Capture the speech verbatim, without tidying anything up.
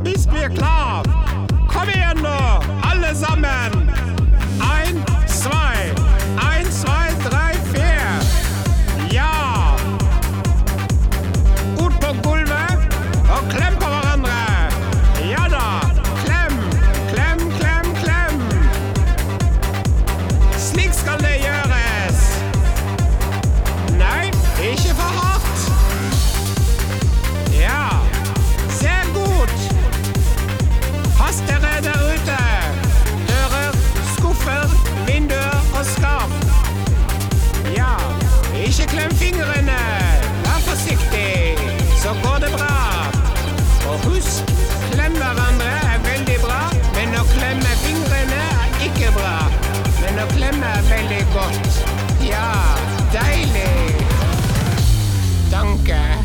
bist wir klar. Kom igjen nå, alle sammen. Ein, zwei, ein, zwei, drei, vier. Ja. Ut på gulvet og klem på hverandre. Ja da, klem, klem, klem, klem. Slik skal det gjøres. Nei, ikke for hardt. Ja, sehr gut. Pass dere der ute. Dører, skuffer, vinduer og skap. Ja, ikke klem fingrene. Vær forsiktig, så går det bra. Og husk, klem hverandre er veldig bra, men å klemme fingrene er ikke bra. Men å klemme er veldig godt. Ja, deilig. Danke.